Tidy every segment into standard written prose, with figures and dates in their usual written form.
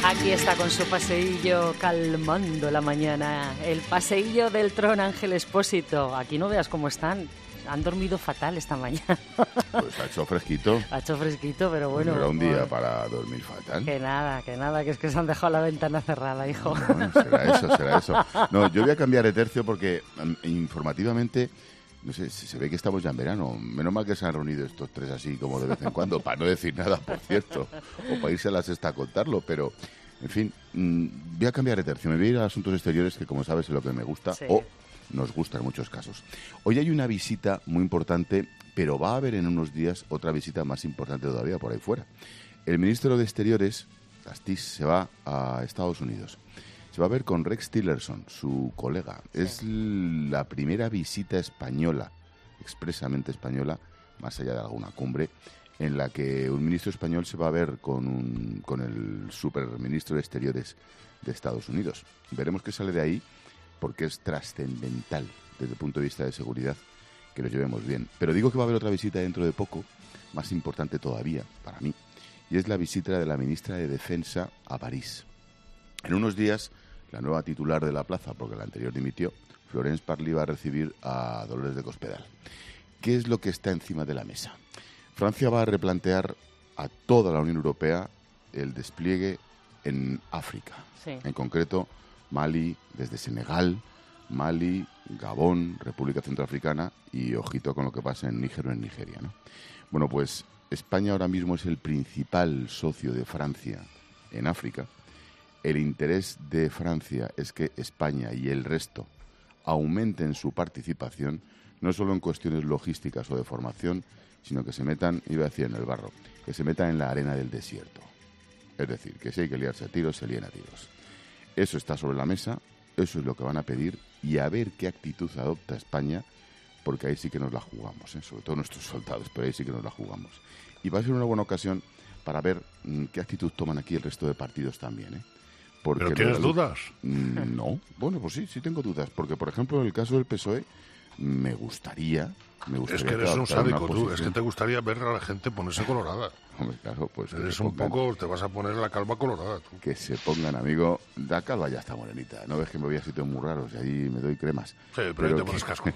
Aquí está con su paseillo calmando la mañana. El paseillo del Tron Ángel Expósito. Aquí no veas cómo están. Han dormido fatal esta mañana. Pues ha hecho fresquito. Ha hecho fresquito, pero bueno. No era un día para dormir fatal. Que nada, que es que se han dejado la ventana cerrada, hijo. No, será eso. No, yo voy a cambiar de tercio porque informativamente, no sé, se ve que estamos ya en verano. Menos mal que se han reunido estos tres así como de vez en cuando, para no decir nada, por cierto, o para irse a la sexta a contarlo, pero, en fin, voy a cambiar de tercio. Me voy a ir a asuntos exteriores, que como sabes es lo que me gusta, sí. o nos gusta en muchos casos. Hoy hay una visita muy importante, pero va a haber en unos días otra visita más importante todavía por ahí fuera. El ministro de Exteriores, Astiz, se va a Estados Unidos. Se va a ver con Rex Tillerson, su colega. Sí. Es la primera visita española, expresamente española, más allá de alguna cumbre, en la que un ministro español se va a ver con el superministro de Exteriores de Estados Unidos. Veremos qué sale de ahí, porque es trascendental desde el punto de vista de seguridad que nos llevemos bien. Pero digo que va a haber otra visita dentro de poco, más importante todavía para mí, y es la visita de la ministra de Defensa a París. En unos días, la nueva titular de la plaza, porque la anterior dimitió, Florence Parly, va a recibir a Dolores de Cospedal. ¿Qué es lo que está encima de la mesa? Francia va a replantear a toda la Unión Europea el despliegue en África. Sí. En concreto, Mali, desde Senegal, Mali, Gabón, República Centroafricana y ojito con lo que pasa en Níger o en Nigeria, ¿no? Bueno, pues España ahora mismo es el principal socio de Francia en África. El interés de Francia es que España y el resto aumenten su participación, no solo en cuestiones logísticas o de formación, sino que se metan, iba a decir en el barro, que se metan en la arena del desierto. Es decir, que si hay que liarse a tiros, se líen a tiros. Eso está sobre la mesa, eso es lo que van a pedir y a ver qué actitud adopta España, porque ahí sí que nos la jugamos, sobre todo nuestros soldados, pero ahí sí que nos la jugamos. Y va a ser una buena ocasión para ver qué actitud toman aquí el resto de partidos también. Porque ¿pero tienes dudas? No, bueno, pues sí tengo dudas, porque por ejemplo en el caso del PSOE me gustaría es que eres un sádico tú, es que te gustaría ver a la gente ponerse colorada. Hombre, claro, pues eres un poco, te vas a poner la calva colorada tú. Que se pongan, amigo, la calva ya está morenita, no ves que me voy a sitios muy raros y ahí me doy cremas. Sí, pero ahí te pones casco.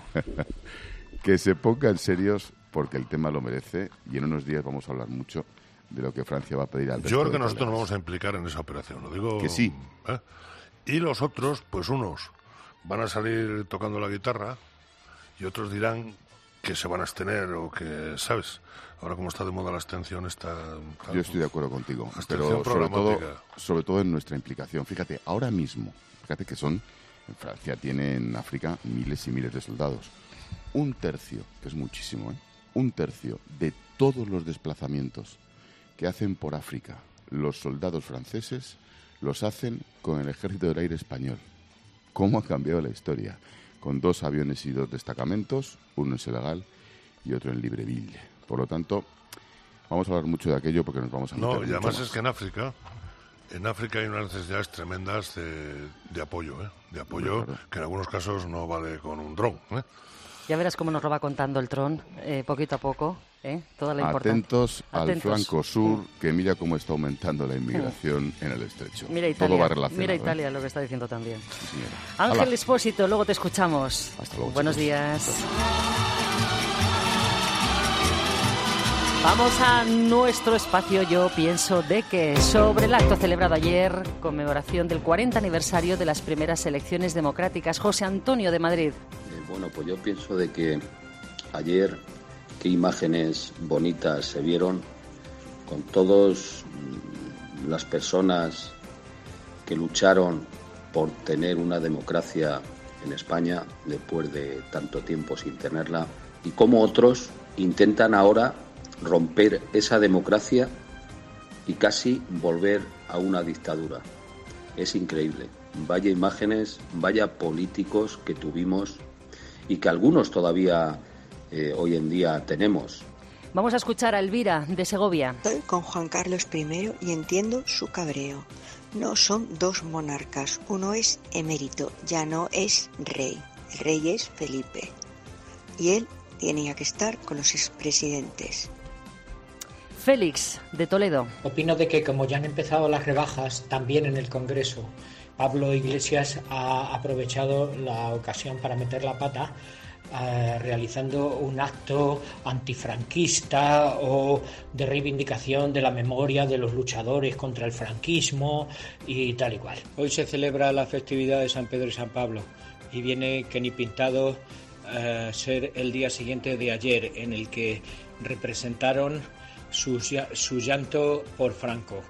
Que se pongan serios porque el tema lo merece y en unos días vamos a hablar mucho de lo que Francia va a pedir al resto. Yo creo que nosotros nos vamos a implicar en esa operación, lo digo. Que sí. Y los otros, pues unos van a salir tocando la guitarra y otros dirán que se van a abstener o que, ¿sabes? Ahora como está de moda la abstención está... Claro, yo estoy de acuerdo contigo, pero sobre todo en nuestra implicación. Fíjate, ahora mismo, que en Francia tiene en África miles y miles de soldados. 1/3, que es muchísimo, 1/3 de todos los desplazamientos que hacen por África los soldados franceses los hacen con el Ejército del Aire español. ¿Cómo ha cambiado la historia? Con 2 aviones y 2 destacamentos, uno en Senegal y otro en Libreville. Por lo tanto, vamos a hablar mucho de aquello porque nos vamos a meter. No, y además es que en África hay unas necesidades tremendas de apoyo, de apoyo, claro, que en algunos casos no vale con un dron. Ya verás cómo nos lo va contando el Tron, poquito a poco, toda la importancia. Atentos al flanco sur, que mira cómo está aumentando la inmigración en el estrecho. Mira Italia, todo va relacionado. Mira Italia, lo que está diciendo también. Sí, Ángel Expósito, luego te escuchamos. Hasta luego. Buenos días. Vamos a nuestro espacio Yo Pienso de Que, sobre el acto celebrado ayer, conmemoración del 40 aniversario de las primeras elecciones democráticas. José Antonio de Madrid. Bueno, pues yo pienso de que ayer qué imágenes bonitas se vieron con todas las personas que lucharon por tener una democracia en España después de tanto tiempo sin tenerla y cómo otros intentan ahora romper esa democracia y casi volver a una dictadura. Es increíble. Vaya imágenes, vaya políticos que tuvimos y que algunos todavía hoy en día tenemos. Vamos a escuchar a Elvira de Segovia. Estoy con Juan Carlos I y entiendo su cabreo. No son 2 monarcas, uno es emérito, ya no es rey. El rey es Felipe y él tenía que estar con los expresidentes. Félix, de Toledo. Opino de que como ya han empezado las rebajas también en el Congreso, Pablo Iglesias ha aprovechado la ocasión para meter la pata realizando un acto antifranquista o de reivindicación de la memoria de los luchadores contra el franquismo y tal y cual. Hoy se celebra la festividad de San Pedro y San Pablo y viene que ni pintado ser el día siguiente de ayer, en el que representaron su llanto por Franco.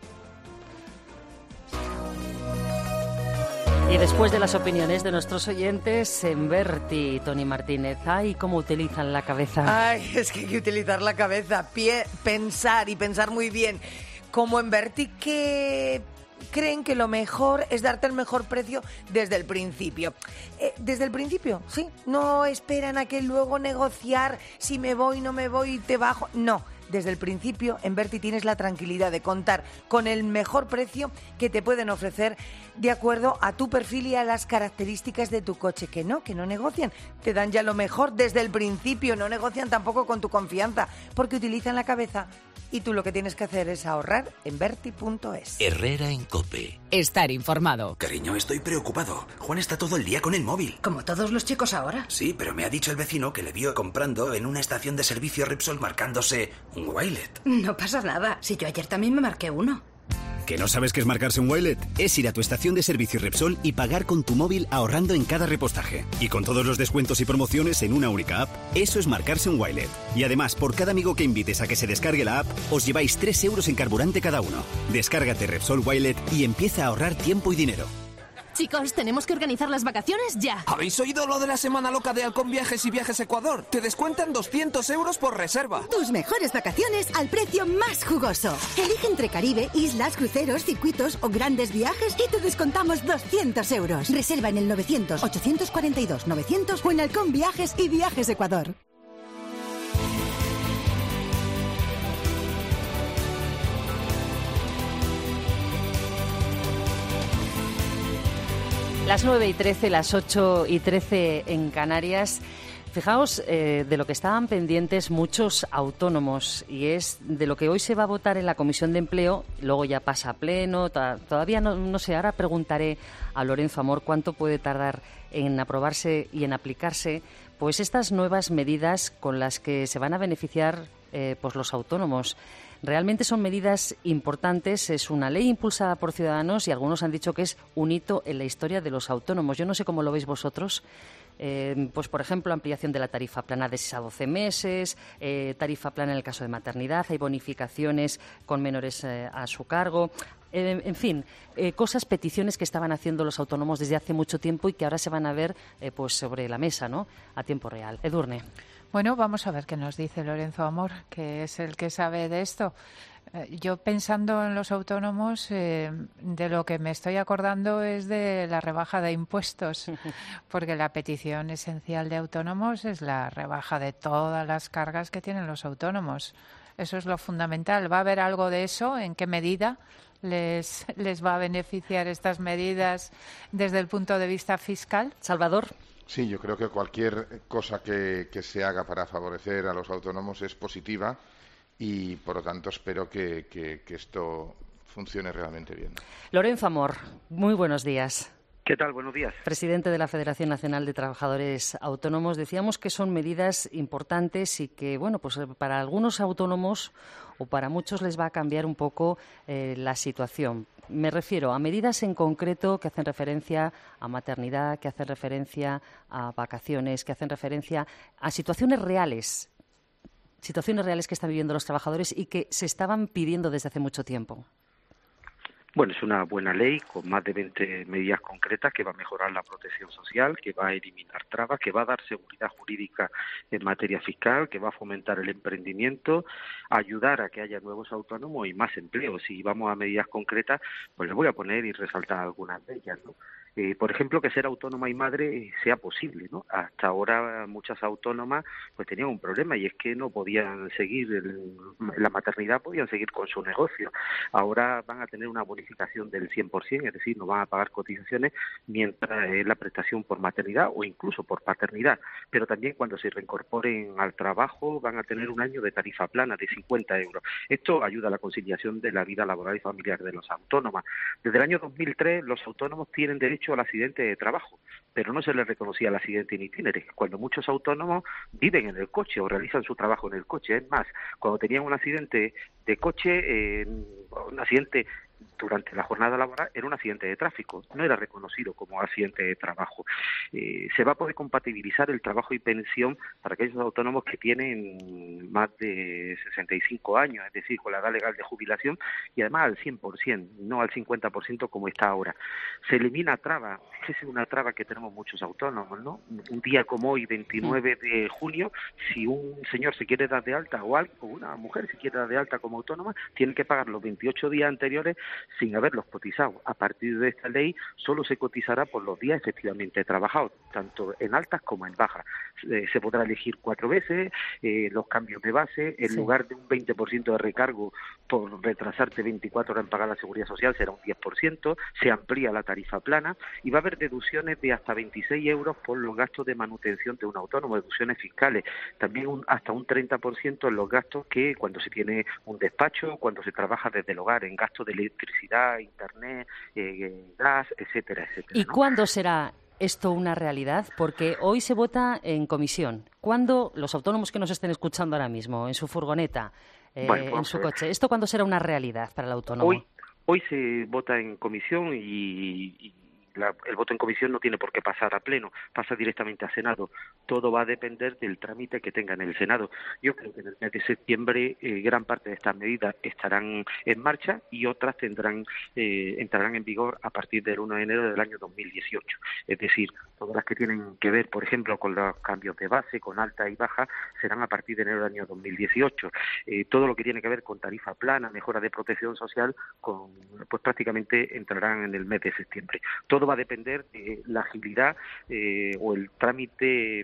Y después de las opiniones de nuestros oyentes, Enverti, Tony Martínez, ay, cómo utilizan la cabeza. Ay, es que hay que utilizar la cabeza, pensar y pensar muy bien. Como Enverti, que creen que lo mejor es darte el mejor precio desde el principio. Desde el principio, sí. No esperan a que luego negociar si me voy, no me voy, te bajo. No. Desde el principio, en Berti tienes la tranquilidad de contar con el mejor precio que te pueden ofrecer de acuerdo a tu perfil y a las características de tu coche. Que no negocian. Te dan ya lo mejor desde el principio. No negocian tampoco con tu confianza, porque utilizan la cabeza. Y tú lo que tienes que hacer es ahorrar en Berti.es. Herrera en COPE. Estar informado. Cariño, estoy preocupado. Juan está todo el día con el móvil. Como todos los chicos ahora. Sí, pero me ha dicho el vecino que le vio comprando en una estación de servicio Repsol marcándose un Wilet. No pasa nada. Si yo ayer también me marqué uno. ¿Que no sabes qué es marcarse un Wilet? Es ir a tu estación de servicio Repsol y pagar con tu móvil ahorrando en cada repostaje. Y con todos los descuentos y promociones en una única app, eso es marcarse un Wilet. Y además, por cada amigo que invites a que se descargue la app, os lleváis 3 euros en carburante cada uno. Descárgate Repsol Wilet y empieza a ahorrar tiempo y dinero. Chicos, tenemos que organizar las vacaciones ya. ¿Habéis oído lo de la semana loca de Halcón Viajes y Viajes Ecuador? Te descuentan 200 euros por reserva. Tus mejores vacaciones al precio más jugoso. Elige entre Caribe, islas, cruceros, circuitos o grandes viajes y te descontamos 200 euros. Reserva en el 900-842-900 o en Halcón Viajes y Viajes Ecuador. Las 9:13, las 8:13 en Canarias. Fijaos de lo que estaban pendientes muchos autónomos, y es de lo que hoy se va a votar en la Comisión de Empleo, luego ya pasa a pleno, todavía no sé, ahora preguntaré a Lorenzo Amor cuánto puede tardar en aprobarse y en aplicarse pues estas nuevas medidas con las que se van a beneficiar pues los autónomos. Realmente son medidas importantes, es una ley impulsada por Ciudadanos y algunos han dicho que es un hito en la historia de los autónomos. Yo no sé cómo lo veis vosotros. Pues, por ejemplo, ampliación de la tarifa plana de 6 a 12 meses, tarifa plana en el caso de maternidad, hay bonificaciones con menores a su cargo. En fin, peticiones que estaban haciendo los autónomos desde hace mucho tiempo y que ahora se van a ver pues sobre la mesa, ¿no?, a tiempo real. Edurne. Bueno, vamos a ver qué nos dice Lorenzo Amor, que es el que sabe de esto. Yo, pensando en los autónomos, de lo que me estoy acordando es de la rebaja de impuestos, porque la petición esencial de autónomos es la rebaja de todas las cargas que tienen los autónomos. Eso es lo fundamental. ¿Va a haber algo de eso? ¿En qué medida les va a beneficiar estas medidas desde el punto de vista fiscal? Salvador. Sí, yo creo que cualquier cosa que se haga para favorecer a los autónomos es positiva y, por lo tanto, espero que esto funcione realmente bien. Lorenzo Amor, muy buenos días. ¿Qué tal? Buenos días. Presidente de la Federación Nacional de Trabajadores Autónomos. Decíamos que son medidas importantes y que, bueno, pues para algunos autónomos o para muchos les va a cambiar un poco la situación. Me refiero a medidas en concreto que hacen referencia a maternidad, que hacen referencia a vacaciones, que hacen referencia a situaciones reales que están viviendo los trabajadores y que se estaban pidiendo desde hace mucho tiempo. Bueno, es una buena ley con más de 20 medidas concretas que va a mejorar la protección social, que va a eliminar trabas, que va a dar seguridad jurídica en materia fiscal, que va a fomentar el emprendimiento, ayudar a que haya nuevos autónomos y más empleo. Si vamos a medidas concretas, pues les voy a poner y resaltar algunas de ellas, ¿no? por ejemplo, que ser autónoma y madre sea posible, ¿no? Hasta ahora muchas autónomas pues tenían un problema, y es que no podían seguir la maternidad, podían seguir con su negocio. Ahora van a tener una bonificación del 100%, es decir, no van a pagar cotizaciones mientras la prestación por maternidad o incluso por paternidad, pero también cuando se reincorporen al trabajo van a tener un año de tarifa plana de 50 euros. Esto ayuda a la conciliación de la vida laboral y familiar de los autónomos. Desde el año 2003 los autónomos tienen derecho al accidente de trabajo, pero no se les reconocía el accidente in itinere, cuando muchos autónomos viven en el coche o realizan su trabajo en el coche. Es más, cuando tenían un accidente de coche, un accidente durante la jornada laboral, era un accidente de tráfico, no era reconocido como accidente de trabajo. Se va a poder compatibilizar el trabajo y pensión para aquellos autónomos que tienen más de 65 años, es decir, con la edad legal de jubilación, y además al 100%, no al 50% como está ahora. Se elimina traba, esa es una traba que tenemos muchos autónomos, ¿no? Un día como hoy, 29 de junio, si un señor se quiere dar de alta o una mujer se quiere dar de alta como autónoma, tiene que pagar los 28 días anteriores sin haberlos cotizado. A partir de esta ley solo se cotizará por los días efectivamente trabajados, tanto en altas como en bajas. Se podrá elegir 4 veces los cambios de base. En lugar de un 20% de recargo por retrasarte 24 horas en pagar la seguridad social, será un 10%. Se amplía la tarifa plana y va a haber deducciones de hasta 26 euros por los gastos de manutención de un autónomo, deducciones fiscales. También hasta un 30% en los gastos que cuando se tiene un despacho, cuando se trabaja desde el hogar, en gastos de electricidad, internet, gas, etcétera, etcétera. ¿Y cuándo será esto una realidad? Porque hoy se vota en comisión. ¿Cuándo los autónomos que nos estén escuchando ahora mismo, en su furgoneta, en su coche, esto cuándo será una realidad para el autónomo? Hoy se vota en comisión y el voto en comisión no tiene por qué pasar a pleno, pasa directamente a Senado. Todo va a depender del trámite que tenga en el Senado. Yo creo que en el mes de septiembre gran parte de estas medidas estarán en marcha y otras entrarán en vigor a partir del 1 de enero del año 2018. Es decir, todas las que tienen que ver, por ejemplo, con los cambios de base, con alta y baja, serán a partir de enero del año 2018. Todo lo que tiene que ver con tarifa plana, mejora de protección social, pues prácticamente entrarán en el mes de septiembre. Todo va a depender de la agilidad o el trámite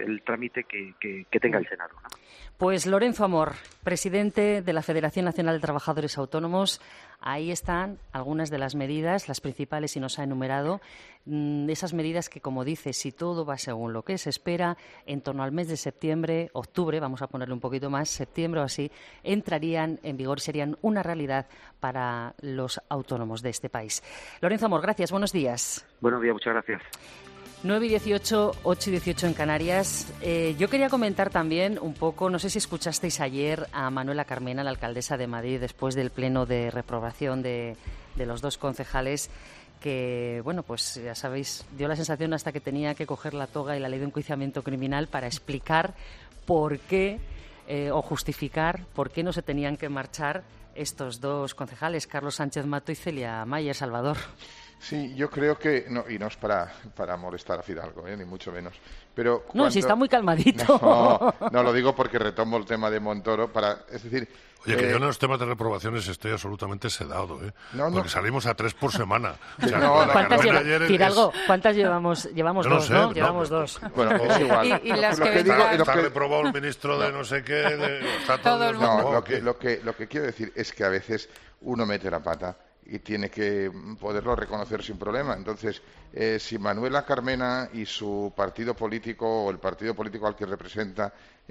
que tenga el Senado, ¿no? Pues Lorenzo Amor, presidente de la Federación Nacional de Trabajadores Autónomos, ahí están algunas de las medidas, las principales, y nos ha enumerado esas medidas que, como dice, si todo va según lo que se espera, en torno al mes de septiembre, octubre, vamos a ponerle un poquito más, septiembre o así, entrarían en vigor, serían una realidad para los autónomos de este país. Lorenzo Amor, gracias, buenos días. Buenos días, muchas gracias. 9 y 18, 8 y 18 en Canarias. Yo quería comentar también un poco, no sé si escuchasteis ayer a Manuela Carmena, la alcaldesa de Madrid, después del pleno de reprobación de los 2 concejales, que, bueno, pues ya sabéis, dio la sensación hasta que tenía que coger la toga y la ley de enjuiciamiento criminal para explicar por qué o justificar por qué no se tenían que marchar estos 2 concejales, Carlos Sánchez Mato y Celia Mayer. Salvador. Sí, yo creo que, no, y no es para molestar a Fidalgo, ni mucho menos. Pero no, si está muy calmadito. No, lo digo porque retomo el tema de Montoro, es decir... Oye, que yo en los temas de reprobaciones estoy absolutamente sedado, porque salimos a 3 por semana. O sea, ¿Cuántas Fidalgo, ¿cuántas llevamos? Llevamos 2, ¿no? Llevamos 2. Bueno, es igual. Y las que está reprobado el ministro de no sé qué... Está todo el mundo. Lo que quiero decir es que a veces uno mete la pata y tiene que poderlo reconocer sin problema. Entonces, si Manuela Carmena y su partido político o el partido político al que representa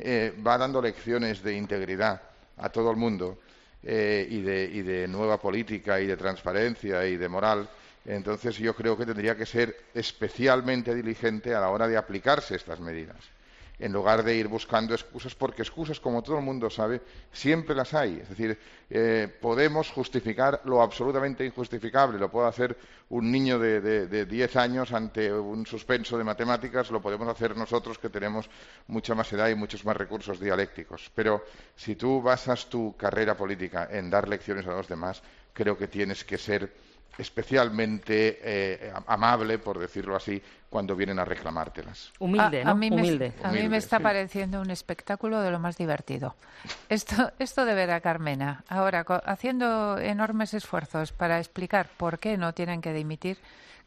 va dando lecciones de integridad a todo el mundo y de nueva política y de transparencia y de moral, entonces yo creo que tendría que ser especialmente diligente a la hora de aplicarse estas medidas, en lugar de ir buscando excusas, porque excusas, como todo el mundo sabe, siempre las hay. Es decir, podemos justificar lo absolutamente injustificable. Lo puede hacer un niño de 10 años ante un suspenso de matemáticas, lo podemos hacer nosotros, que tenemos mucha más edad y muchos más recursos dialécticos. Pero si tú basas tu carrera política en dar lecciones a los demás, creo que tienes que ser especialmente amable, por decirlo así, cuando vienen a reclamártelas. Humilde, ¿no? A mí me está pareciendo un espectáculo de lo más divertido. Esto de ver a Carmena ahora haciendo enormes esfuerzos para explicar por qué no tienen que dimitir,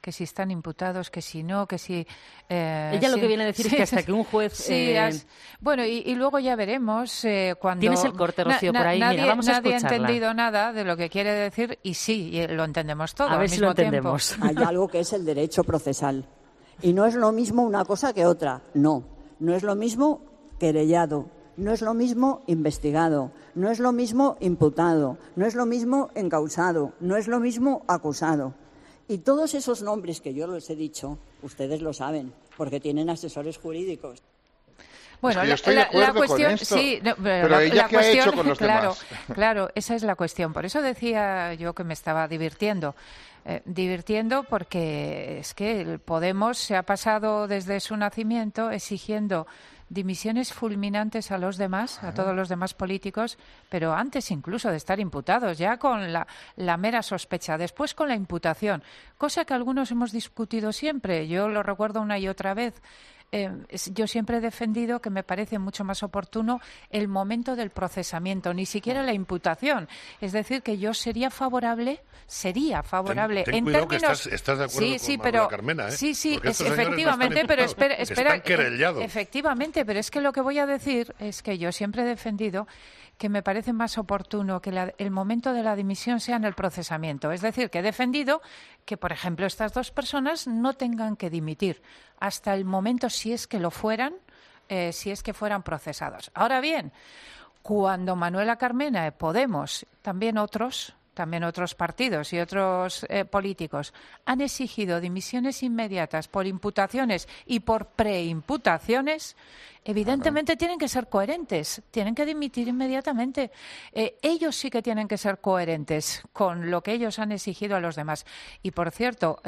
si están imputados, que si no, que si... Ella lo que viene a decir es que hasta que un juez... Bueno, y luego ya veremos cuando... Tienes el corte, Rocío, por ahí. Nadie, Mira, vamos a nadie ha escucharla. entendido nada de lo que quiere decir y sí, lo entendemos todo A ver al si mismo lo entendemos. tiempo. Hay algo que es el derecho procesal. Y no es lo mismo una cosa que otra. No es lo mismo querellado, no es lo mismo investigado, no es lo mismo imputado, no es lo mismo encausado, no es lo mismo acusado. Y todos esos nombres que yo les he dicho, ustedes lo saben, porque tienen asesores jurídicos. Bueno, es que yo estoy de acuerdo la cuestión, con esto, sí, no, pero ella la ¿qué ha cuestión, hecho con los claro, demás? Claro, esa es la cuestión. Por eso decía yo que me estaba divirtiendo. Divirtiendo porque es que el Podemos se ha pasado desde su nacimiento exigiendo dimisiones fulminantes a los demás, a todos los demás políticos, pero antes incluso de estar imputados, ya con la mera sospecha, después con la imputación, cosa que algunos hemos discutido siempre. Yo lo recuerdo una y otra vez. Yo siempre he defendido que me parece mucho más oportuno el momento del procesamiento, ni siquiera la imputación. Es decir, que yo sería favorable Ten en cuidado términos... que estás de acuerdo con Manuela Carmena, ¿eh? Sí, Porque estos señores efectivamente, no pero están espera, están querellados. efectivamente, pero es que lo que voy a decir es que yo siempre he defendido que me parece más oportuno que el momento de la dimisión sea en el procesamiento. Es decir, que he defendido que, por ejemplo, estas dos personas no tengan que dimitir hasta el momento, si es que lo fueran, si es que fueran procesados. Ahora bien, cuando Manuela Carmena, Podemos, también otros partidos y otros políticos han exigido dimisiones inmediatas por imputaciones y por preimputaciones, evidentemente tienen que ser coherentes, tienen que dimitir inmediatamente. Ellos sí que tienen que ser coherentes con lo que ellos han exigido a los demás. Y, por cierto,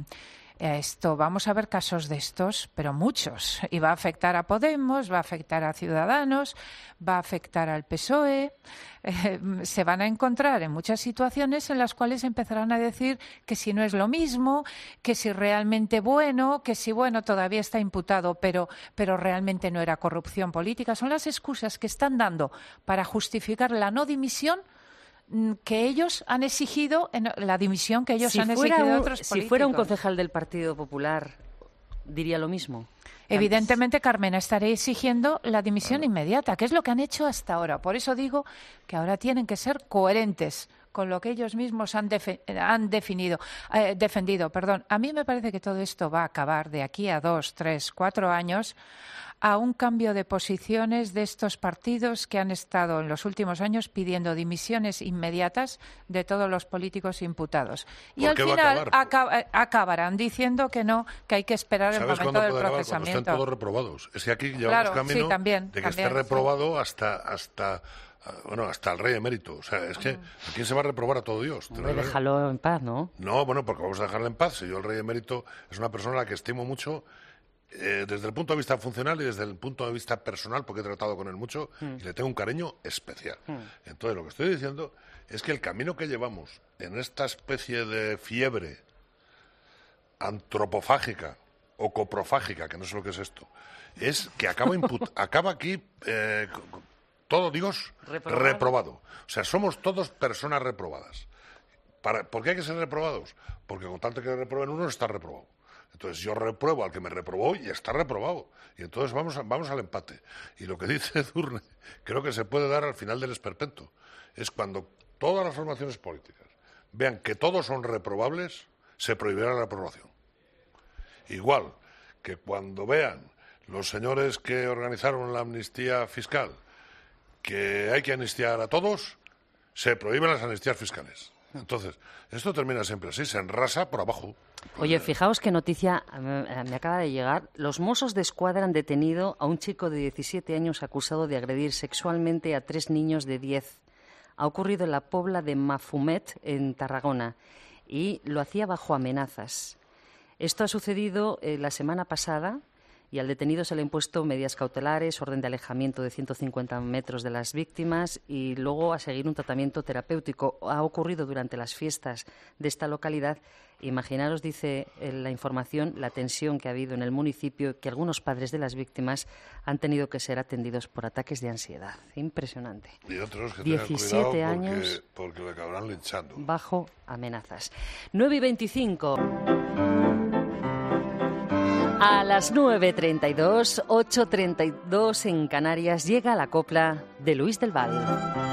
vamos a ver casos de estos, pero muchos. Y va a afectar a Podemos, va a afectar a Ciudadanos, va a afectar al PSOE. Se van a encontrar en muchas situaciones en las cuales empezarán a decir que si no es lo mismo, que si realmente que si todavía está imputado, pero realmente no era corrupción política. Son las excusas que están dando para justificar la no dimisión que ellos han exigido, la dimisión que ellos han exigido de otros políticos. Si fuera un concejal del Partido Popular, ¿diría lo mismo? Evidentemente, Carmena estaría exigiendo la dimisión inmediata, que es lo que han hecho hasta ahora. Por eso digo que ahora tienen que ser coherentes con lo que ellos mismos han defendido. A mí me parece que todo esto va a acabar de aquí a 2, 3, 4 años a un cambio de posiciones de estos partidos que han estado en los últimos años pidiendo dimisiones inmediatas de todos los políticos imputados. Y al final acabarán diciendo que no, que hay que esperar el momento del procesamiento. Cuando estén todos reprobados. Es que aquí llevamos camino de que esté reprobado hasta el rey emérito. O sea, es que ¿a quién se va a reprobar? A todo Dios. Déjalo en paz, ¿no? No, porque vamos a dejarle en paz. Si yo el rey emérito es una persona a la que estimo mucho desde el punto de vista funcional y desde el punto de vista personal, porque he tratado con él mucho y le tengo un cariño especial. Entonces, lo que estoy diciendo es que el camino que llevamos en esta especie de fiebre antropofágica o coprofágica, que no sé lo que es esto, es que acaba aquí todo Dios reprobado. O sea, somos todos personas reprobadas. ¿Por qué hay que ser reprobados? Porque con tanto que reprueben uno, está reprobado. Entonces yo repruebo al que me reprobó y está reprobado. Y entonces vamos al empate. Y lo que dice Edurne, creo que se puede dar al final del esperpento. Es cuando todas las formaciones políticas vean que todos son reprobables, se prohibirá la aprobación. Igual que cuando vean los señores que organizaron la amnistía fiscal que hay que amnistiar a todos, se prohíben las amnistías fiscales. Entonces, esto termina siempre así, se enrasa por abajo. Oye, fijaos qué noticia me acaba de llegar. Los Mossos d'Esquadra han detenido a un chico de 17 años acusado de agredir sexualmente a 3 niños de 10. Ha ocurrido en la Pobla de Mafumet, en Tarragona, y lo hacía bajo amenazas. Esto ha sucedido la semana pasada y al detenido se le han impuesto medidas cautelares, orden de alejamiento de 150 metros de las víctimas y luego a seguir un tratamiento terapéutico. Ha ocurrido durante las fiestas de esta localidad. Imaginaros, dice la información, la tensión que ha habido en el municipio, que algunos padres de las víctimas han tenido que ser atendidos por ataques de ansiedad. Impresionante. Y otros que 17 tengan cuidado años porque le acabarán linchando. bajo amenazas. 9:25. A las 9:32, 8:32 en Canarias, llega la copla de Luis del Val.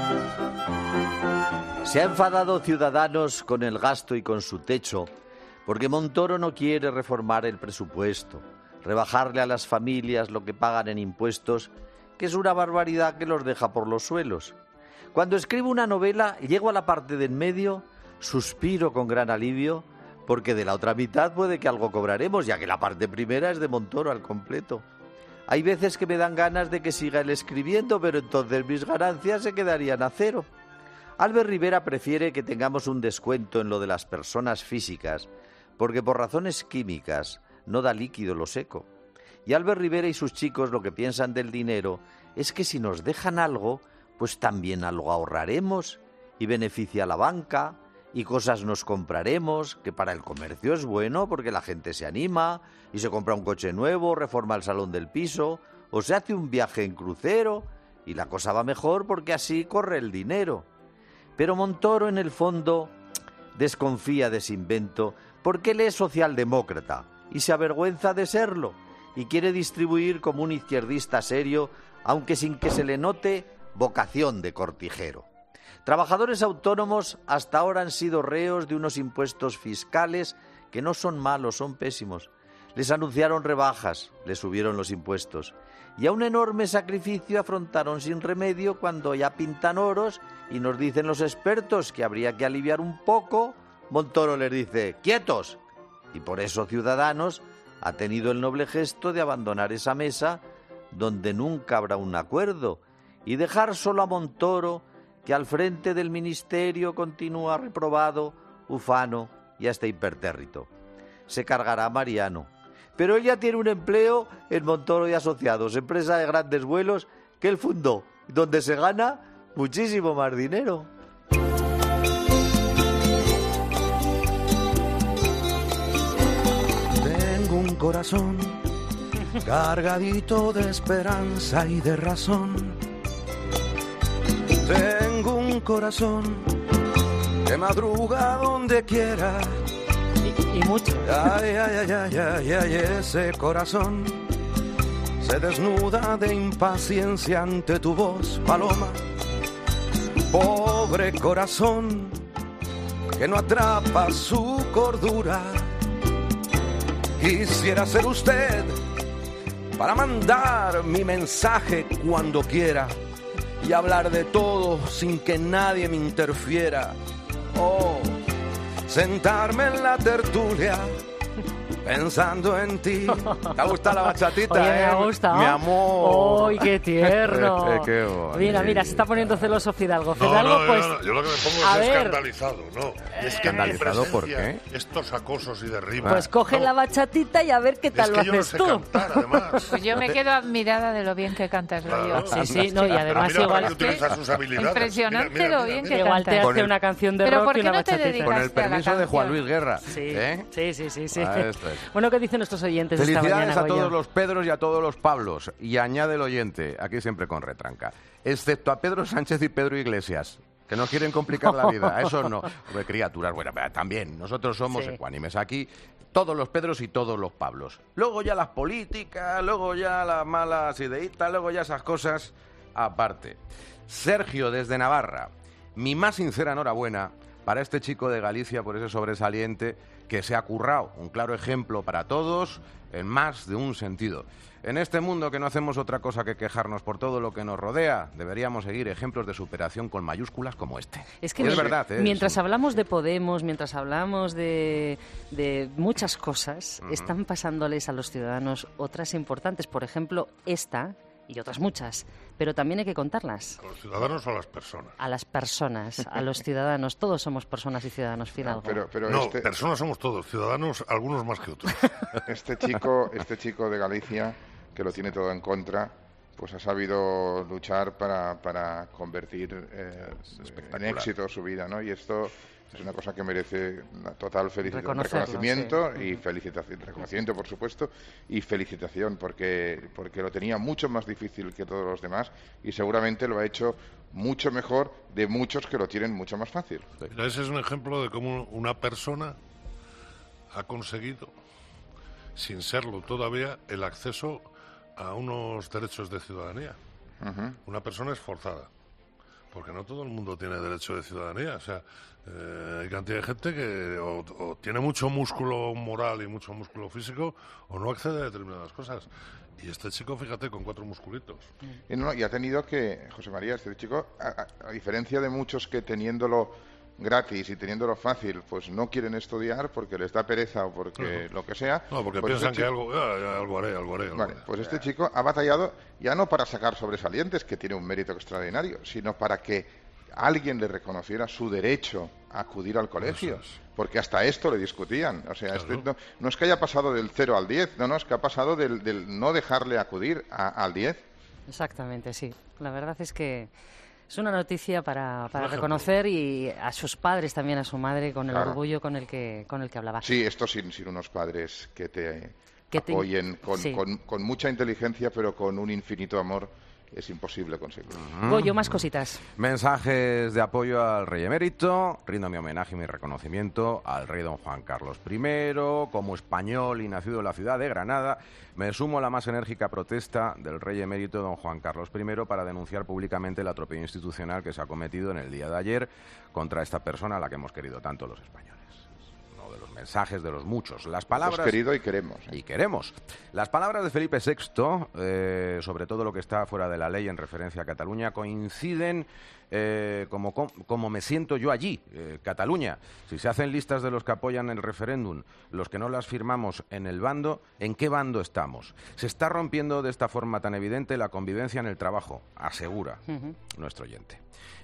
Se ha enfadado Ciudadanos con el gasto y con su techo, porque Montoro no quiere reformar el presupuesto, rebajarle a las familias lo que pagan en impuestos, que es una barbaridad que los deja por los suelos. Cuando escribo una novela, llego a la parte de en medio, suspiro con gran alivio, porque de la otra mitad puede que algo cobraremos, ya que la parte primera es de Montoro al completo. Hay veces que me dan ganas de que siga él escribiendo, pero entonces mis ganancias se quedarían a cero. Albert Rivera prefiere que tengamos un descuento en lo de las personas físicas, porque por razones químicas no da líquido lo seco. Y Albert Rivera y sus chicos lo que piensan del dinero es que si nos dejan algo, pues también algo ahorraremos y beneficia a la banca, y cosas nos compraremos, que para el comercio es bueno porque la gente se anima y se compra un coche nuevo, reforma el salón del piso o se hace un viaje en crucero y la cosa va mejor porque así corre el dinero. Pero Montoro en el fondo desconfía de ese invento porque él es socialdemócrata y se avergüenza de serlo y quiere distribuir como un izquierdista serio, aunque sin que se le note vocación de cortijero. Trabajadores autónomos hasta ahora han sido reos de unos impuestos fiscales que no son malos, son pésimos. Les anunciaron rebajas, les subieron los impuestos y a un enorme sacrificio afrontaron sin remedio cuando ya pintan oros y nos dicen los expertos que habría que aliviar un poco. Montoro les dice ¡quietos! Y por eso Ciudadanos ha tenido el noble gesto de abandonar esa mesa donde nunca habrá un acuerdo y dejar solo a Montoro, que al frente del ministerio continúa reprobado, ufano y hasta impertérrito. Se cargará a Mariano, pero él ya tiene un empleo en Montoro y Asociados, empresa de grandes vuelos que él fundó, donde se gana muchísimo más dinero. Tengo un corazón cargadito de esperanza y de razón. Tengo un corazón que madruga donde quiera. Y mucho. Ay, ay, ay, ay, ay, ese corazón se desnuda de impaciencia ante tu voz, paloma. Pobre corazón que no atrapa su cordura. Quisiera ser usted para mandar mi mensaje cuando quiera y hablar de todo sin que nadie me interfiera. Oh, sentarme en la tertulia pensando en ti. ¿Te gusta la bachatita? Oye, me ha gustado. Mi amor. ¡Ay, qué tierno! Qué bonito. Mira, se está poniendo celoso Fidalgo. No, Fidalgo, pues, yo lo que me pongo es escandalizado, ¿no? ¿Escandalizado por qué? Estos acosos y derribas. pues coge la bachatita y a ver qué tal lo haces tú. Cantar, además. Pues yo me quedo admirada de lo bien que cantas, Claro. yo. Sí, no, y además mira, igual para que utilizas sus habilidades. Impresionante Mira, lo bien que igual te cantas. hace una canción de Pero rock ¿por y qué una no te bachatita. dedicas Con el permiso de Juan Luis Guerra. Sí, sí. Esto es. Bueno, ¿qué dicen nuestros oyentes esta Felicidades mañana, a Goyo? todos los Pedros y a todos los Pablos. Y añade el oyente, aquí siempre con retranca, excepto a Pedro Sánchez y Pedro Iglesias, que no quieren complicar la vida. A esos no. Hombre, criaturas, bueno, también. Nosotros somos ecuánimes aquí. Todos los Pedros y todos los Pablos. Luego ya las políticas, luego ya las malas ideitas, luego ya esas cosas aparte. Sergio, desde Navarra. Mi más sincera enhorabuena para este chico de Galicia por ese sobresaliente que se ha currado. Un claro ejemplo para todos en más de un sentido. En este mundo que no hacemos otra cosa que quejarnos por todo lo que nos rodea, deberíamos seguir ejemplos de superación con mayúsculas como este. Es que verdad, mientras hablamos de Podemos, mientras hablamos de muchas cosas, están pasándoles a los ciudadanos otras importantes. Por ejemplo, esta y otras muchas, pero también hay que contarlas. ¿A los ciudadanos o a las personas? A las personas, a los ciudadanos. Todos somos personas y ciudadanos, Fidalgo. No, personas somos todos, ciudadanos algunos más que otros. Este chico de Galicia que lo tiene todo en contra, pues ha sabido luchar para convertir en éxito su vida, ¿no? Y esto es una cosa que merece una total reconocimiento y felicitación. Reconocimiento, por supuesto, y felicitación, porque lo tenía mucho más difícil que todos los demás y seguramente lo ha hecho mucho mejor de muchos que lo tienen mucho más fácil. Mira, ese es un ejemplo de cómo una persona ha conseguido, sin serlo todavía, el acceso a unos derechos de ciudadanía. Una persona esforzada. Porque no todo el mundo tiene derecho de ciudadanía. O sea, hay cantidad de gente que o tiene mucho músculo moral y mucho músculo físico o no accede a determinadas cosas. Y este chico, fíjate, con 4 musculitos. Y ha tenido que, José María, este chico, a diferencia de muchos que teniéndolo gratis y teniéndolo fácil, pues no quieren estudiar porque les da pereza o porque lo que sea. No, porque pues piensan que algo haré. Vale, pues este chico ha batallado ya no para sacar sobresalientes, que tiene un mérito extraordinario, sino para que alguien le reconociera su derecho a acudir al colegio. Porque hasta esto le discutían. O sea, no es que haya pasado del 0 al 10, no, es que ha pasado del no dejarle acudir al 10. Exactamente, sí. La verdad es que es una noticia para reconocer, y a sus padres también, a su madre, con el orgullo con el que hablaba. Sí, esto sin unos padres que te apoyen con mucha inteligencia, pero con un infinito amor, es imposible conseguirlo. Goyo, más cositas. Mensajes de apoyo al rey emérito. Rindo mi homenaje y mi reconocimiento al rey don Juan Carlos I. Como español y nacido en la ciudad de Granada, me sumo a la más enérgica protesta del rey emérito don Juan Carlos I para denunciar públicamente el atropello institucional que se ha cometido en el día de ayer contra esta persona a la que hemos querido tanto los españoles. Uno de los mensajes de los muchos. Las palabras... Hemos querido y queremos. Y queremos. Las palabras de Felipe VI, sobre todo lo que está fuera de la ley en referencia a Cataluña, coinciden como me siento yo allí, Cataluña. Si se hacen listas de los que apoyan el referéndum, los que no las firmamos en el bando, ¿en qué bando estamos? Se está rompiendo de esta forma tan evidente la convivencia en el trabajo, asegura nuestro oyente.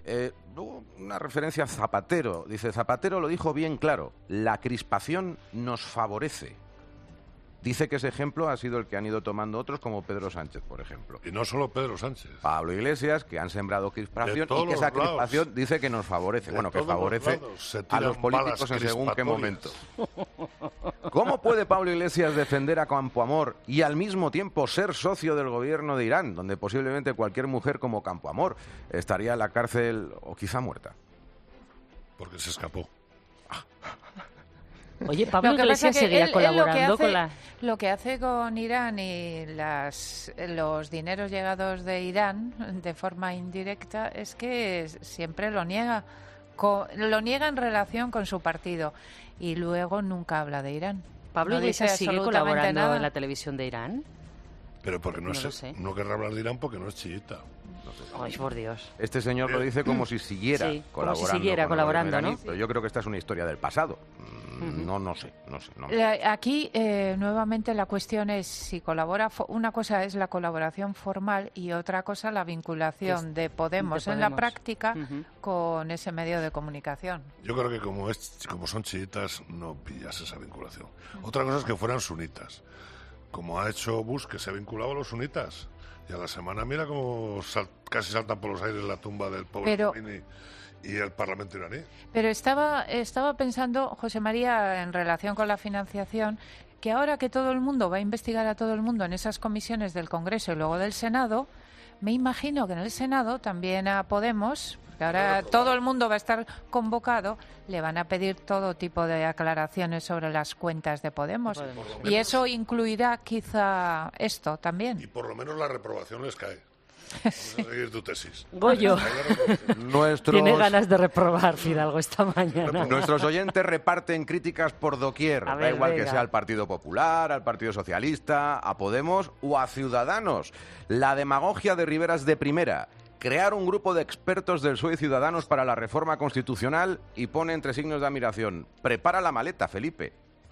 Una referencia a Zapatero. Dice, Zapatero lo dijo bien claro, la crispación nos favorece. Dice que ese ejemplo ha sido el que han ido tomando otros, como Pedro Sánchez, por ejemplo. Y no solo Pedro Sánchez. Pablo Iglesias, que han sembrado crispación y que esa crispación dice que nos favorece. Bueno, que favorece a los políticos en según qué momento. ¿Cómo puede Pablo Iglesias defender a Campoamor y al mismo tiempo ser socio del gobierno de Irán, donde posiblemente cualquier mujer como Campoamor estaría en la cárcel o quizá muerta? Porque se escapó. Oye, Pablo Iglesias seguía colaborando con la... Lo que hace con Irán y los dineros llegados de Irán de forma indirecta es que siempre lo niega. Lo niega en relación con su partido y luego nunca habla de Irán. ¿Pablo Iglesias sigue colaborando en la televisión de Irán? Pero porque no querrá hablar de Irán porque no es chiita. Ay, por Dios. Este señor lo dice como si siguiera colaborando. Como si siguiera colaborando, ¿no? Pero yo creo que esta es una historia del pasado. No sé. Aquí, nuevamente, la cuestión es si colabora. Una cosa es la colaboración formal y otra cosa la vinculación de Podemos en la práctica con ese medio de comunicación. Yo creo que como son chiitas, no pillas esa vinculación. Otra cosa es que fueran sunitas, como ha hecho Bush, que se ha vinculado a los sunitas. Y a la semana mira cómo casi saltan por los aires la tumba del pobre Khomeini y el Parlamento iraní. Pero estaba pensando, José María, en relación con la financiación, que ahora que todo el mundo va a investigar a todo el mundo en esas comisiones del Congreso y luego del Senado, me imagino que en el Senado también a Podemos, porque ahora todo el mundo va a estar convocado, le van a pedir todo tipo de aclaraciones sobre las cuentas de Podemos. Y eso incluirá quizá esto también. Y por lo menos la reprobación les cae. Vamos a seguir tu tesis. Goyo tiene ganas de reprobar Fidalgo esta mañana. Nuestros oyentes reparten críticas por doquier. Da igual que sea al Partido Popular, al Partido Socialista, a Podemos o a Ciudadanos. La demagogia de Rivera es de primera. Crear un grupo de expertos del PSOE y Ciudadanos para la reforma constitucional y pone entre signos de admiración. Prepara la maleta, Felipe.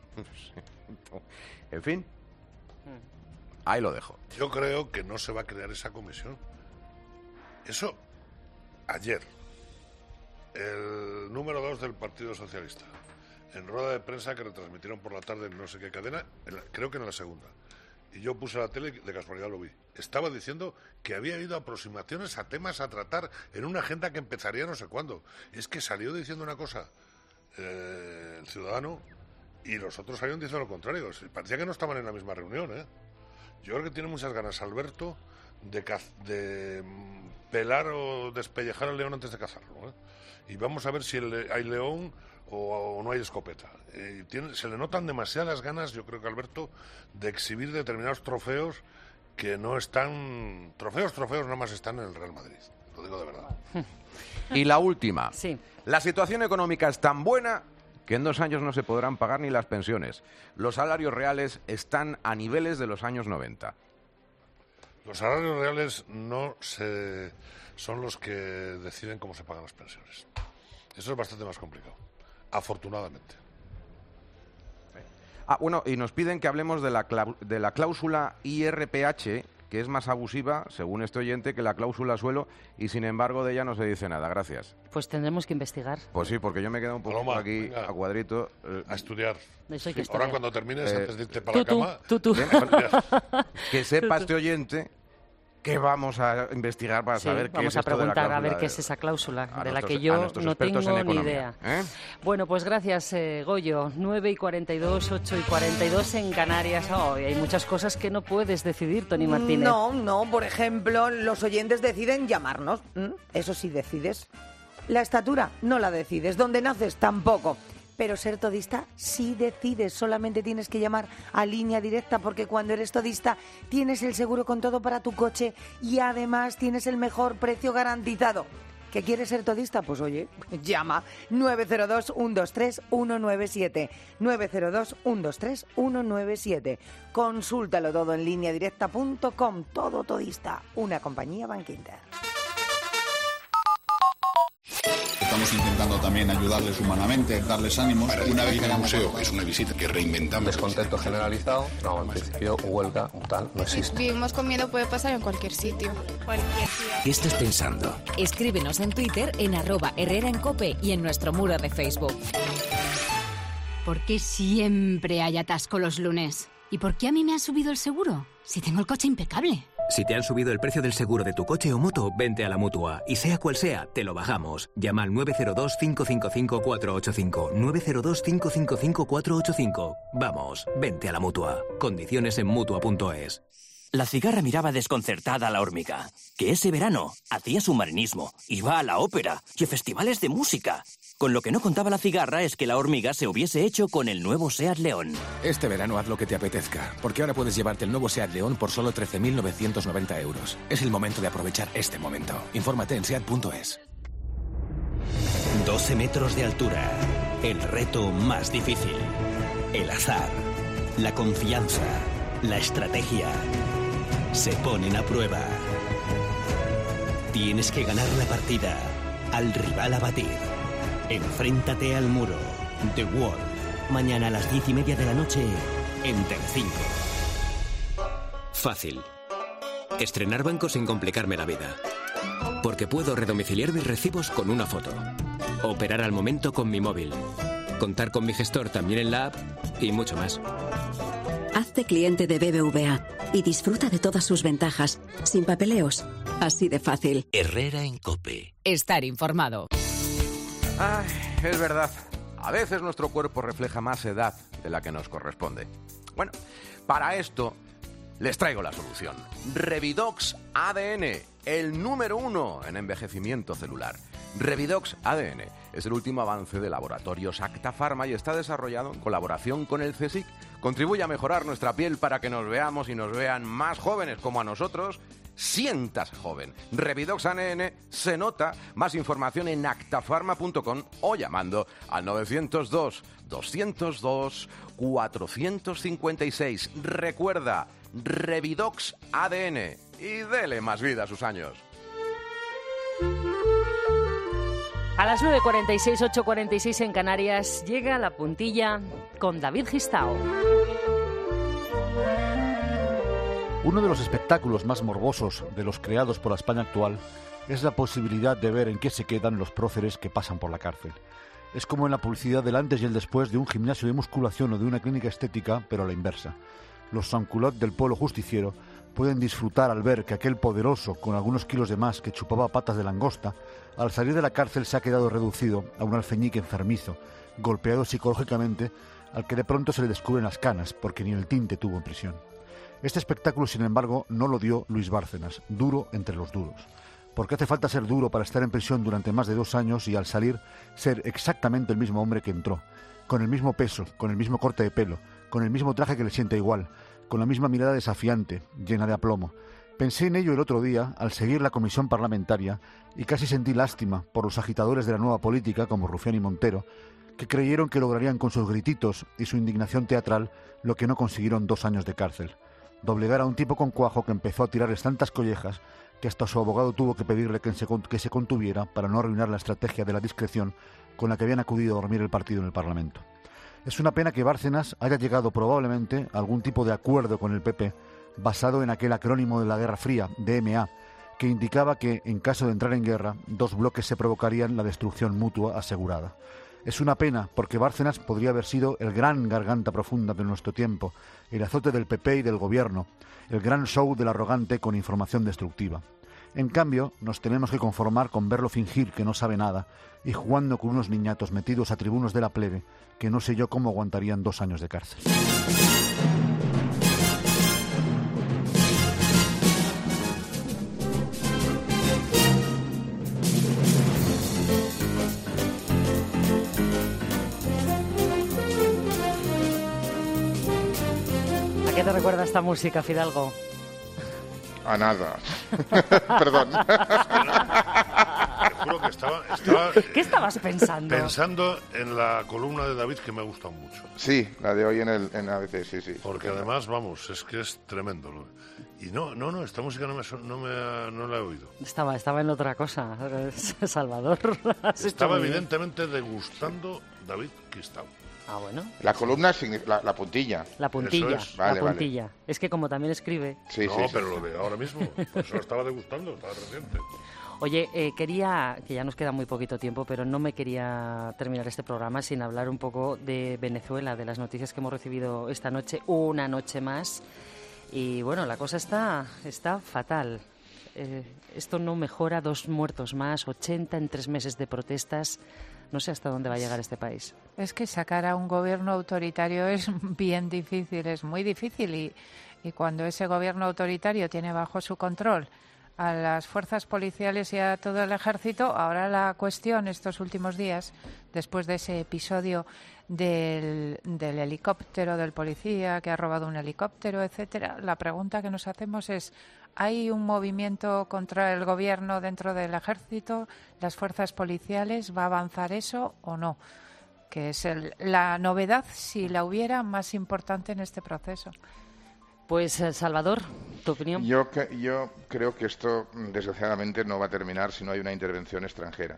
En fin. Ahí lo dejo. Yo creo que no se va a crear esa comisión. Eso, ayer, el número 2 del Partido Socialista, en rueda de prensa que retransmitieron por la tarde en no sé qué cadena, creo que en la segunda, y yo puse la tele y de casualidad lo vi. Estaba diciendo que había habido aproximaciones a temas a tratar en una agenda que empezaría no sé cuándo. Es que salió diciendo una cosa el Ciudadano y los otros salieron diciendo lo contrario. Parecía que no estaban en la misma reunión, ¿eh? Yo creo que tiene muchas ganas Alberto de pelar o despellejar al león antes de cazarlo, ¿eh? Y vamos a ver si hay león o no hay escopeta. Se le notan demasiadas ganas, yo creo que Alberto, de exhibir determinados trofeos que no están... Trofeos nada más están en el Real Madrid. Lo digo de verdad. Y la última. Sí. La situación económica es tan buena que en 2 años no se podrán pagar ni las pensiones. Los salarios reales están a niveles de los años 90. Los salarios reales son los que deciden cómo se pagan las pensiones. Eso es bastante más complicado, afortunadamente. Bueno, y nos piden que hablemos de la cláusula IRPH, que es más abusiva, según este oyente, que la cláusula suelo, y sin embargo de ella no se dice nada. Gracias. Pues tendremos que investigar. Pues sí, porque yo me he quedado un poco aquí venga, a cuadrito. A estudiar. Eso hay que Ahora estudiar. cuando termines, antes de irte para la cama... Que sepa este oyente que vamos a investigar para saber qué es vamos a esto de la preguntar a ver cláusula qué es esa cláusula, de la que a yo nuestros no expertos tengo en ni economía, idea. Bueno, pues gracias, Goyo. 9:42, 8:42 en Canarias. Oh, y hay muchas cosas que no puedes decidir, Toni Martínez. No, por ejemplo, los oyentes deciden llamarnos. Eso sí decides. La estatura no la decides. Donde naces tampoco. Pero ser todista sí decides, solamente tienes que llamar a Línea Directa, porque cuando eres todista tienes el seguro con todo para tu coche y además tienes el mejor precio garantizado. ¿Que quieres ser todista? Pues oye, llama 902-123-197, 902-123-197. Consúltalo todo en lineadirecta.com, todo todista, una compañía Bankinter. Estamos intentando también ayudarles humanamente, darles ánimos. Una vez en el museo es una visita que reinventamos. Descontento generalizado, no, en principio huelga tal no existe. Vivimos con miedo, puede pasar en cualquier sitio. ¿Qué estás pensando? Escríbenos en Twitter en @herreraencope y en nuestro muro de Facebook. ¿Por qué siempre hay atasco los lunes? ¿Y por qué a mí me ha subido el seguro? Si tengo el coche impecable. Si te han subido el precio del seguro de tu coche o moto, vente a la Mutua. Y sea cual sea, te lo bajamos. Llama al 902-555-485. 902-555-485. Vamos, vente a la Mutua. Condiciones en Mutua.es. La cigarra miraba desconcertada a la hormiga, que ese verano hacía submarinismo, iba a la ópera y a festivales de música. Con lo que no contaba la cigarra es que la hormiga se hubiese hecho con el nuevo SEAT León. Este verano haz lo que te apetezca, porque ahora puedes llevarte el nuevo SEAT León por solo 13.990 euros. Es el momento de aprovechar este momento. Infórmate en SEAT.es. 12 metros de altura. El reto más difícil. El azar. La confianza. La estrategia. Se ponen a prueba. Tienes que ganar la partida. Al rival a batir. Enfréntate al muro. The Wall. Mañana a las 10:30 de la noche en Telecinco. Fácil. Estrenar banco sin complicarme la vida. Porque puedo redomiciliar mis recibos con una foto. Operar al momento con mi móvil. Contar con mi gestor también en la app y mucho más. Hazte cliente de BBVA y disfruta de todas sus ventajas, sin papeleos. Así de fácil. Herrera en COPE. Estar informado. Ay, es verdad. A veces nuestro cuerpo refleja más edad de la que nos corresponde. Bueno, para esto les traigo la solución. Revidox ADN, el número 1 en envejecimiento celular. Revidox ADN es el último avance de laboratorios Acta Pharma y está desarrollado en colaboración con el CSIC. Contribuye a mejorar nuestra piel para que nos veamos y nos vean más jóvenes, como a nosotros. Sientas joven. Revidox ADN se nota. Más información en actafarma.com o llamando al 902-202-456. Recuerda, Revidox ADN y dele más vida a sus años. A las 9:46, 8:46 en Canarias, llega La Puntilla con David Gistao. Uno de los espectáculos más morbosos de los creados por la España actual es la posibilidad de ver en qué se quedan los próceres que pasan por la cárcel. Es como en la publicidad del antes y el después de un gimnasio de musculación o de una clínica estética, pero a la inversa. los sans-culottes del pueblo justiciero pueden disfrutar al ver que aquel poderoso, con algunos kilos de más, que chupaba patas de langosta, al salir de la cárcel se ha quedado reducido a un alfeñique enfermizo, golpeado psicológicamente, al que de pronto se le descubren las canas, porque ni el tinte tuvo en prisión. Este espectáculo, sin embargo, no lo dio Luis Bárcenas, duro entre los duros. Porque hace falta ser duro para estar en prisión durante más de 2 años y al salir ser exactamente el mismo hombre que entró, con el mismo peso, con el mismo corte de pelo, con el mismo traje que le sienta igual, con la misma mirada desafiante, llena de aplomo. Pensé en ello el otro día al seguir la comisión parlamentaria y casi sentí lástima por los agitadores de la nueva política como Rufián y Montero, que creyeron que lograrían con sus grititos y su indignación teatral lo que no consiguieron 2 años de cárcel. Doblegar a un tipo con cuajo que empezó a tirarles tantas collejas que hasta su abogado tuvo que pedirle que se contuviera para no arruinar la estrategia de la discreción con la que habían acudido a dormir el partido en el Parlamento. Es una pena que Bárcenas haya llegado probablemente a algún tipo de acuerdo con el PP basado en aquel acrónimo de la Guerra Fría, DMA, que indicaba que, en caso de entrar en guerra, 2 bloques se provocarían la destrucción mutua asegurada. Es una pena porque Bárcenas podría haber sido el gran garganta profunda de nuestro tiempo, el azote del PP y del gobierno, el gran show del arrogante con información destructiva. En cambio, nos tenemos que conformar con verlo fingir que no sabe nada y jugando con unos niñatos metidos a tribunos de la plebe que no sé yo cómo aguantarían 2 años de cárcel. ¿A qué te recuerda esta música, Fidalgo? A nada. Perdón. Te juro que estaba ¿Qué estabas pensando? Pensando en la columna de David, que me ha gustado mucho. Sí, la de hoy en ABC, sí. Porque además, vamos, es que es tremendo. Y no, esta música no la he oído. Estaba en otra cosa, Salvador. Estaba evidentemente degustando David Quistau. Ah, bueno. La columna es la puntilla. La puntilla, es. la puntilla. Vale. Es que como también escribe... Sí, pero lo de ahora mismo, por eso lo estaba degustando, estaba reciente. Oye, quería, que ya nos queda muy poquito tiempo, pero no me quería terminar este programa sin hablar un poco de Venezuela, de las noticias que hemos recibido esta noche, una noche más. Y bueno, la cosa está fatal. Esto no mejora, 2 muertos más, 80 en 3 meses de protestas. No sé hasta dónde va a llegar este país. Es que sacar a un gobierno autoritario es bien difícil, es muy difícil. Y cuando ese gobierno autoritario tiene bajo su control a las fuerzas policiales y a todo el ejército, ahora la cuestión estos últimos días, después de ese episodio del helicóptero del policía que ha robado un helicóptero, etcétera, la pregunta que nos hacemos es: ¿hay un movimiento contra el gobierno dentro del ejército? ¿Las fuerzas policiales? ¿Va a avanzar eso o no? Que es la novedad, si la hubiera, más importante en este proceso. Pues, Salvador, ¿tu opinión? Yo creo que esto, desgraciadamente, no va a terminar si no hay una intervención extranjera.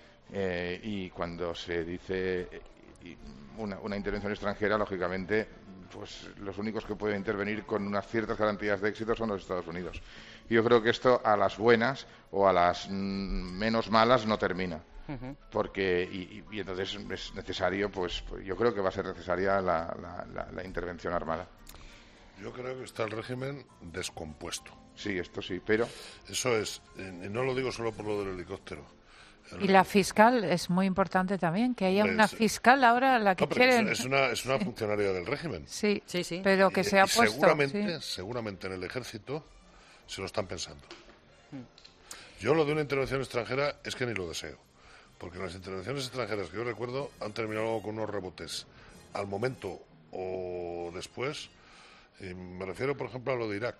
Y cuando se dice una intervención extranjera, lógicamente, pues los únicos que pueden intervenir con unas ciertas garantías de éxito son los Estados Unidos. Yo creo que esto, a las buenas o a las menos malas, no termina. Porque y entonces es necesario, pues yo creo que va a ser necesaria la intervención armada. Yo creo que está el régimen descompuesto. Sí, esto sí, pero... Eso es, no lo digo solo por lo del helicóptero. Y la fiscal es muy importante también, que haya una fiscal ahora la que quieren... Es una funcionaria del régimen. Sí, pero que se ha puesto... Seguramente en el ejército se lo están pensando. Yo lo de una intervención extranjera es que ni lo deseo. Porque las intervenciones extranjeras que yo recuerdo han terminado con unos rebotes al momento o después. Y me refiero, por ejemplo, a lo de Irak.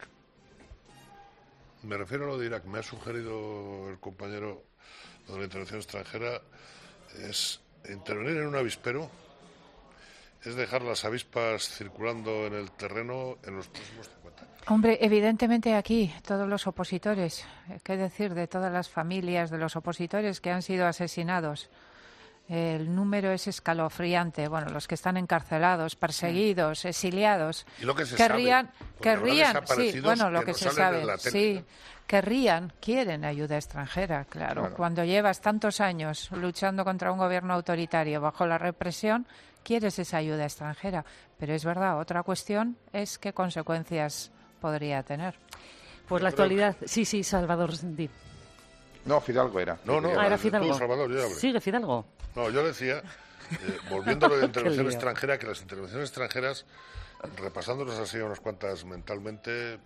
Me ha sugerido el compañero de la intervención extranjera, es intervenir en un avispero, es dejar las avispas circulando en el terreno en los próximos 50 años. Hombre, evidentemente aquí todos los opositores, qué decir de todas las familias de los opositores que han sido asesinados, El número es escalofriante. Bueno, los que están encarcelados, perseguidos, exiliados, ¿Y lo que se querrían, sabe? sí, bueno, lo que se sabe, sí, tele, quieren ayuda extranjera, claro. Cuando llevas tantos años luchando contra un gobierno autoritario bajo la represión, quieres esa ayuda extranjera. Pero es verdad, otra cuestión es qué consecuencias podría tener. Pues la actualidad, sí, Salvador. No, Fidalgo era. No, era Fidalgo. Tú, Salvador, yo hablé. Sigue Fidalgo. No, yo decía, volviendo a lo de intervención extranjera, que las intervenciones extranjeras, repasándolas así unas cuantas mentalmente,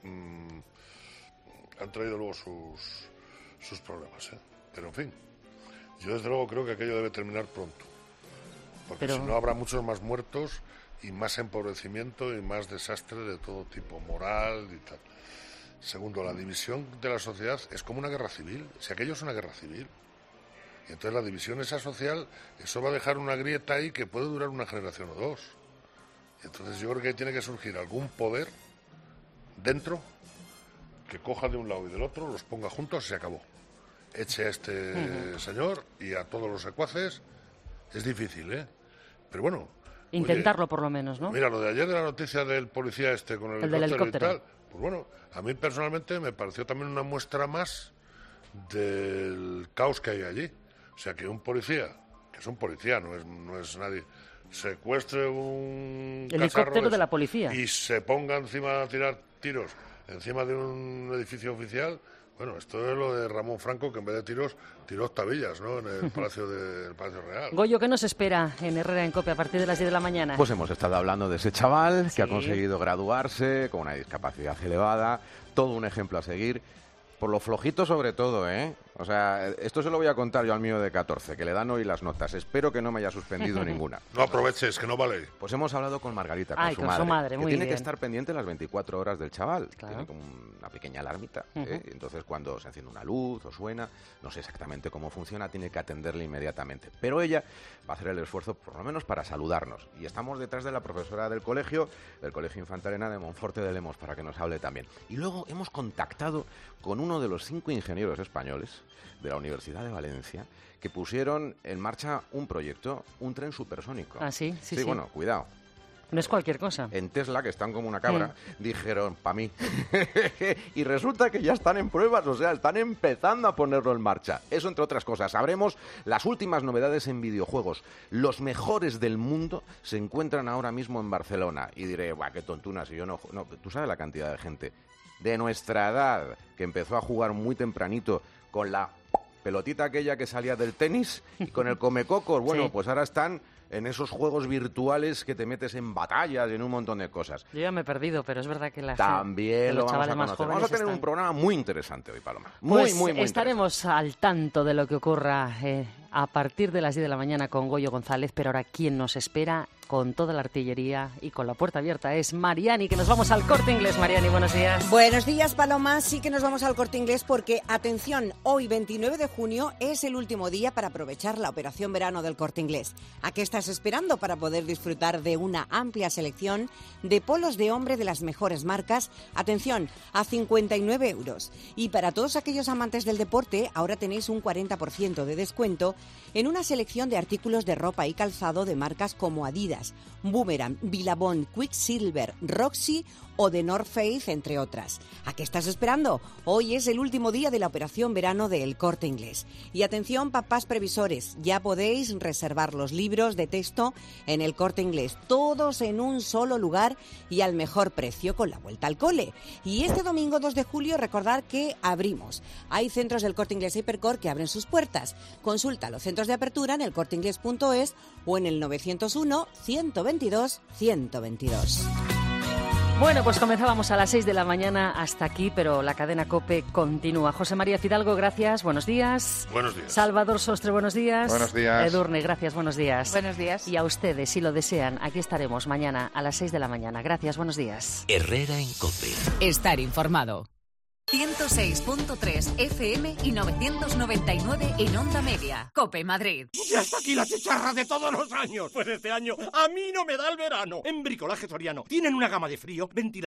han traído luego sus problemas. Pero en fin, yo desde luego creo que aquello debe terminar pronto. Porque si no habrá muchos más muertos y más empobrecimiento y más desastre de todo tipo, moral y tal. Segundo, la división de la sociedad es como una guerra civil. Si aquello es una guerra civil, y entonces la división esa social, eso va a dejar una grieta ahí que puede durar una generación o dos. Y entonces yo creo que tiene que surgir algún poder dentro que coja de un lado y del otro, los ponga juntos y se acabó. Eche a este señor y a todos los secuaces. Es difícil, ¿eh? Pero bueno. Intentarlo por lo menos, ¿no? Mira, lo de ayer de la noticia del policía con el helicóptero y tal, pues bueno, a mí personalmente me pareció también una muestra más del caos que hay allí. O sea, que un policía, que es un policía, no es nadie, secuestre un helicóptero de la policía y se ponga encima a tirar tiros encima de un edificio oficial. Bueno, esto es lo de Ramón Franco, que en vez de tiros, tiró octavillas, ¿no?, en el Palacio Real. Goyo, ¿qué nos espera en Herrera en COPE a partir de las 10 de la mañana? Pues hemos estado hablando de ese chaval que ha conseguido graduarse con una discapacidad elevada, todo un ejemplo a seguir, por lo flojito sobre todo, ¿eh? O sea, esto se lo voy a contar yo al mío de 14, que le dan hoy las notas. Espero que no me haya suspendido ninguna. No aproveches, que no vale. Pues hemos hablado con Margarita, con su madre, que muy tiene bien. que estar pendiente las 24 horas del chaval. Claro. Tiene como una pequeña alarmita. Entonces, cuando se enciende una luz o suena, no sé exactamente cómo funciona, tiene que atenderle inmediatamente. Pero ella va a hacer el esfuerzo, por lo menos, para saludarnos. Y estamos detrás de la profesora del Colegio Infantarena de Monforte de Lemos, para que nos hable también. Y luego hemos contactado con uno de los 5 ingenieros españoles de la Universidad de Valencia, que pusieron en marcha un proyecto, un tren supersónico. Ah, sí. Sí, bueno, cuidado. No es cualquier cosa. En Tesla, que están como una cabra, dijeron, pa' mí. Y resulta que ya están en pruebas, o sea, están empezando a ponerlo en marcha. Eso, entre otras cosas. Sabremos las últimas novedades en videojuegos. Los mejores del mundo se encuentran ahora mismo en Barcelona. Y diré, buah, qué tontuna, si yo no... Tú sabes la cantidad de gente de nuestra edad que empezó a jugar muy tempranito con la pelotita aquella que salía del tenis y con el comecocos. Bueno, pues ahora están en esos juegos virtuales que te metes en batallas y en un montón de cosas. Yo ya me he perdido, pero es verdad que también lo vamos a conocer. Vamos a tener un programa muy interesante hoy, Paloma. Muy estaremos al tanto de lo que ocurra a partir de las 10 de la mañana con Goyo González, pero ahora quien nos espera con toda la artillería y con la puerta abierta es Mariani, que nos vamos al Corte Inglés. Mariani, buenos días. Buenos días, Paloma. Sí que nos vamos al Corte Inglés porque, atención, hoy 29 de junio es el último día para aprovechar la operación verano del Corte Inglés. ¿A qué estás esperando para poder disfrutar de una amplia selección de polos de hombre de las mejores marcas? Atención, a 59 euros. Y para todos aquellos amantes del deporte, ahora tenéis un 40% de descuento en una selección de artículos de ropa y calzado de marcas como Adidas, Boomerang, Billabong, Quicksilver, Roxy o The North Face, entre otras. ¿A qué estás esperando? Hoy es el último día de la operación verano de El Corte Inglés. Y atención, papás previsores, ya podéis reservar los libros de texto en El Corte Inglés, todos en un solo lugar y al mejor precio con la vuelta al cole. Y este domingo 2 de julio recordad que abrimos. Hay centros del Corte Inglés Hipercor que abren sus puertas. Consulta los centros de apertura en elcorteinglés.es o en el 901 122 122. Bueno, pues comenzábamos a las 6 de la mañana hasta aquí, pero la cadena COPE continúa. José María Fidalgo, gracias, buenos días. Buenos días. Salvador Sostre, buenos días. Buenos días. Edurne, gracias, buenos días. Buenos días. Y a ustedes, si lo desean, aquí estaremos mañana a las 6 de la mañana. Gracias, buenos días. Herrera en COPE. Estar informado. 106.3 FM y 999 en Onda Media. COPE Madrid. ¡Ya está aquí la chicharra de todos los años! Pues este año a mí no me da el verano. En Bricolaje Soriano tienen una gama de frío, ventilación